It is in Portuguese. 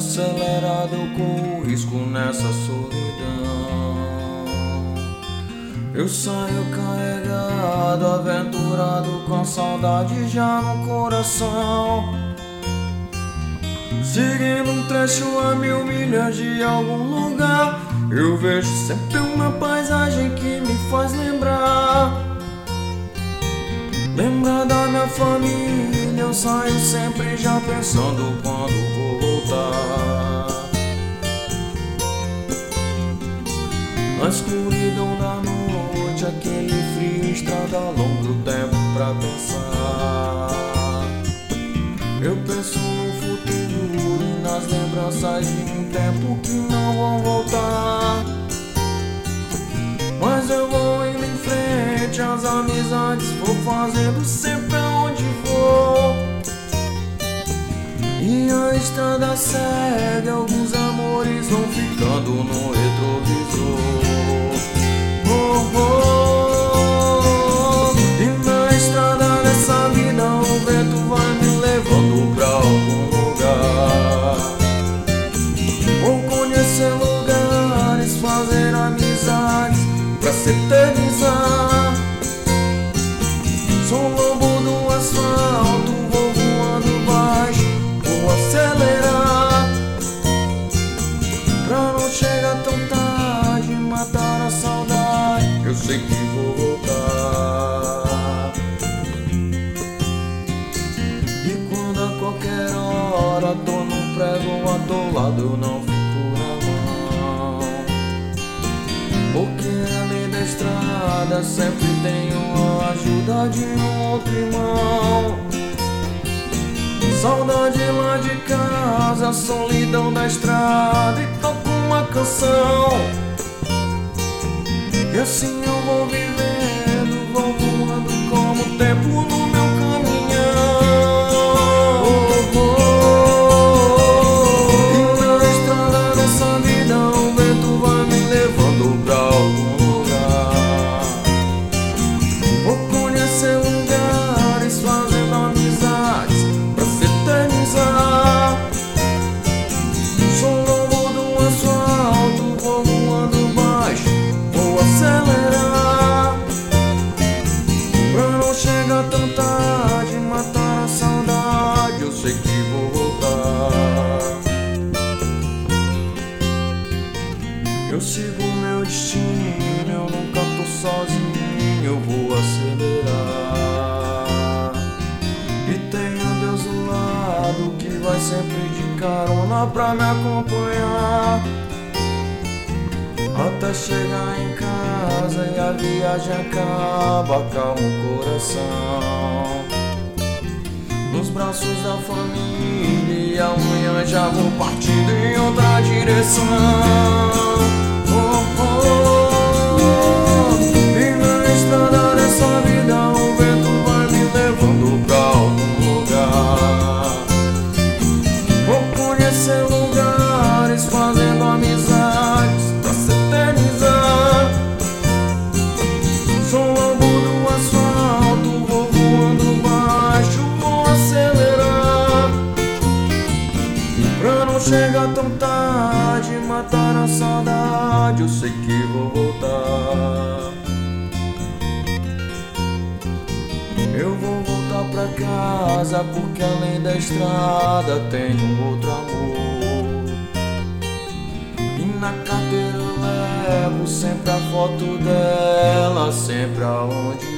acelerado, eu corro risco nessa solidão. Eu saio carregado, aventurado, com saudade já no coração, seguindo um trecho a 1000 milhas de algum lugar. Eu vejo sempre uma paisagem que me faz lembrar da minha família. Eu saio sempre já pensando quando vou voltar. Na escuridão da noite, aquele frio, estrada longa, o tempo pra pensar. Eu penso no futuro e nas lembranças de um tempo que não vão voltar. Mas eu vou indo em frente, as amizades vou fazendo sempre aonde vou. E a estrada segue, alguns amores vão ficando no retrovisor. Oh, oh. E na estrada dessa vida o vento vai me levando pra algum lugar. Vou conhecer lugares, fazer amizades pra se eternizar. Sou lobo do asfalto, vou voando baixo, vou acelerar pra não chegar tão tarde e matar a saudade. Eu sei que vou voltar. E quando a qualquer hora tô num prego atolado, eu não fico na mão, porque além da estrada sempre tenho a ajuda de um outro irmão. Saudade lá de casa, solidão da estrada, e toco uma canção. E assim eu vou vivendo, vou voando como o tempo no meu caminhão. Oh, oh. E na estrada dessa vida o vento vai me levando pra algum lugar. Vou conhecer lugares, fazendo amizades pra se eternizar. Sou lobo do asfalto, vou voando baixo, vou acelerar pra não chegar tão tarde e matar a saudade. Eu sei que vou voltar. Eu sigo meu destino, eu nunca tô sozinho, eu vou acelerar. E tenho Deus do lado que vai sempre de carona pra me acompanhar, até chegar em casa e a viagem acaba. Calma o coração nos braços da família, e amanhã já vou partindo em outra direção. Oh, oh. E na estrada dessa vida o vento vai me levando pra algum lugar. Vou conhecer lugares, fazendo amizades pra se eternizar. Sou lobo do asfalto, vou voando baixo, vou acelerar pra não chegar tão tarde e matar a saudade. Eu sei que vou voltar. Eu vou voltar pra casa, porque além da estrada tem um outro amor. E na carteira eu levo sempre a foto dela, sempre aonde